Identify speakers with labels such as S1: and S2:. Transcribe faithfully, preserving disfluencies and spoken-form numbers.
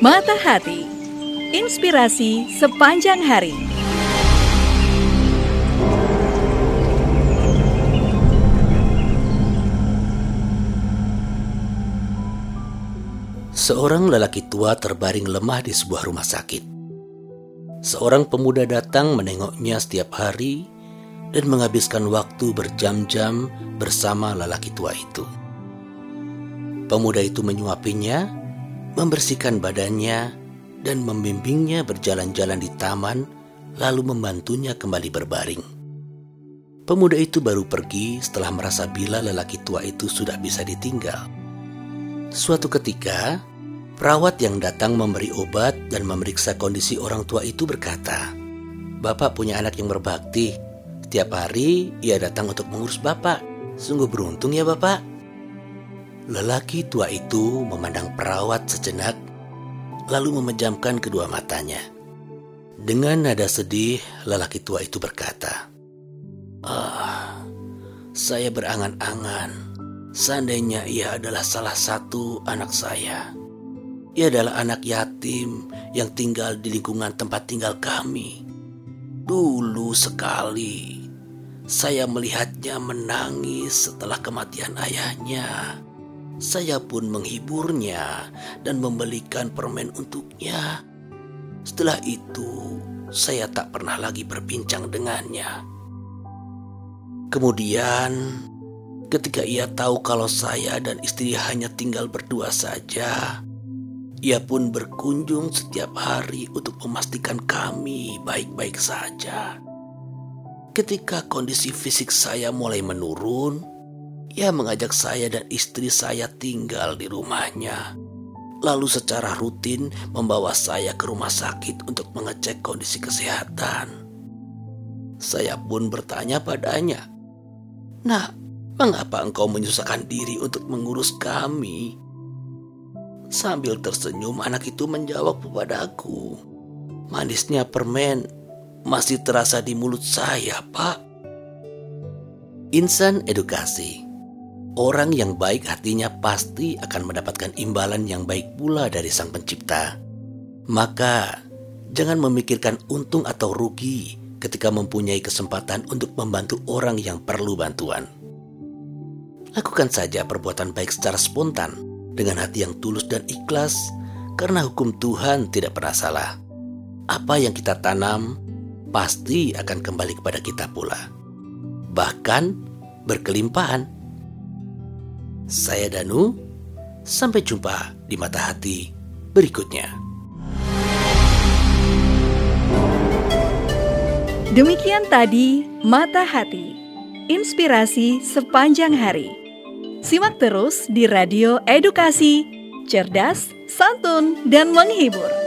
S1: Mata Hati, inspirasi sepanjang hari.
S2: Seorang lelaki tua terbaring lemah di sebuah rumah sakit. Seorang pemuda datang menengoknya setiap hari dan menghabiskan waktu berjam-jam bersama lelaki tua itu. Pemuda itu menyuapinya, membersihkan badannya, dan membimbingnya berjalan-jalan di taman, lalu membantunya kembali berbaring. Pemuda itu baru pergi setelah merasa bila lelaki tua itu sudah bisa ditinggal. Suatu ketika, perawat yang datang memberi obat dan memeriksa kondisi orang tua itu berkata, "Bapak punya anak yang berbakti. Setiap hari ia datang untuk mengurus Bapak. Sungguh beruntung ya Bapak." Lelaki tua itu memandang perawat sejenak, lalu memejamkan kedua matanya. Dengan nada sedih, lelaki tua itu berkata, "Ah, saya berangan-angan. Seandainya ia adalah salah satu anak saya. Ia adalah anak yatim yang tinggal di lingkungan tempat tinggal kami. Dulu sekali, saya melihatnya menangis setelah kematian ayahnya. Saya pun menghiburnya dan membelikan permen untuknya. Setelah itu, saya tak pernah lagi berbincang dengannya. Kemudian, ketika ia tahu kalau saya dan istri hanya tinggal berdua saja, ia pun berkunjung setiap hari untuk memastikan kami baik-baik saja. Ketika kondisi fisik saya mulai menurun, ia mengajak saya dan istri saya tinggal di rumahnya. Lalu secara rutin membawa saya ke rumah sakit untuk mengecek kondisi kesehatan. Saya pun bertanya padanya, "Nak, mengapa engkau menyusahkan diri untuk mengurus kami?" Sambil tersenyum, anak itu menjawab kepadaku, "Manisnya permen masih terasa di mulut saya, Pak." Insan edukasi. Orang yang baik hatinya pasti akan mendapatkan imbalan yang baik pula dari Sang Pencipta. Maka, jangan memikirkan untung atau rugi ketika mempunyai kesempatan untuk membantu orang yang perlu bantuan. Lakukan saja perbuatan baik secara spontan, dengan hati yang tulus dan ikhlas, karena hukum Tuhan tidak pernah salah. Apa yang kita tanam, pasti akan kembali kepada kita pula. Bahkan berkelimpahan. Saya Danu, sampai jumpa di Mata Hati berikutnya.
S1: Demikian tadi Mata Hati, inspirasi sepanjang hari. Simak terus di Radio Edukasi, cerdas, santun, dan menghibur.